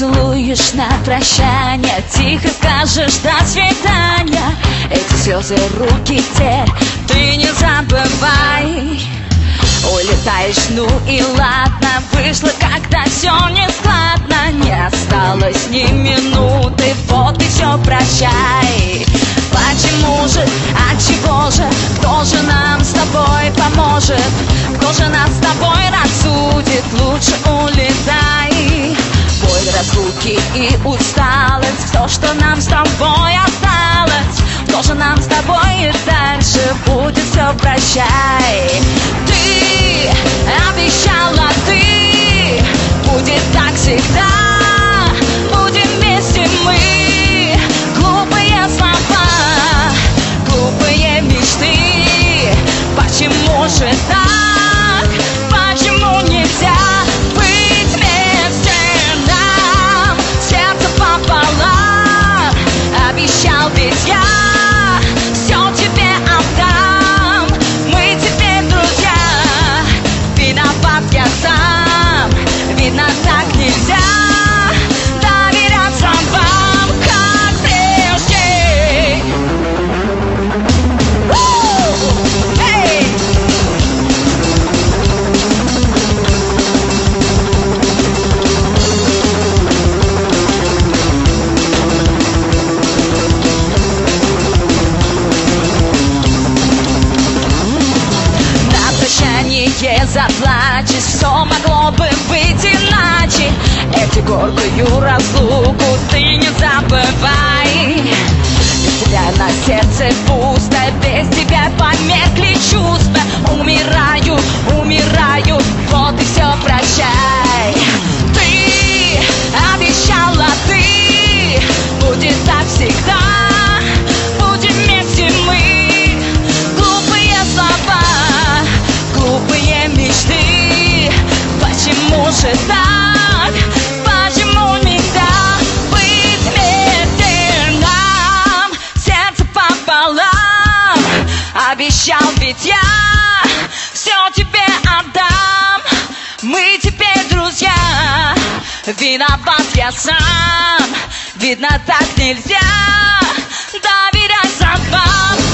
поцелуешь на прощание, тихо скажешь до свидания. Эти слезы, руки, теперь ты не забывай. Улетаешь, ну и ладно, вышло, когда все не складно. Не осталось ни минуты, вот и все, прощай. Почему же, отчего же, кто же нам с тобой поможет? Кто же нас с тобой рассудит? Лучше улетай. Боль разлуки и усталость, все, что нам с тобой осталось. Кто же нам с тобой и дальше будет, все, прощай. Ты обещала, ты будет так всегда. Будем вместе мы, глупые слова, глупые мечты. Почему же так? Почему нельзя быть вместе нам? Сердце пополам, обещал ведь я все тебе отдам. Мы теперь друзья, виноват я сам. Видно, так нельзя доверяться вам, как прежде. Hey! На прощание заплачешь, все могло бы быть иначе. Эту горькую разлуку ты не забывай. Без тебя на сердце пусто, без тебя померкли чувства. Умираю, умираю, вот и все, прощай. Ты обещала, ты будет так всегда. Будем вместе мы, глупые слова, глупые мечты. Почему же так? Почему нельзя быть вместе нам? Сердце пополам, обещал ведь я все тебе отдам. Мы теперь друзья, виноват я сам. Видно, так нельзя доверять вам.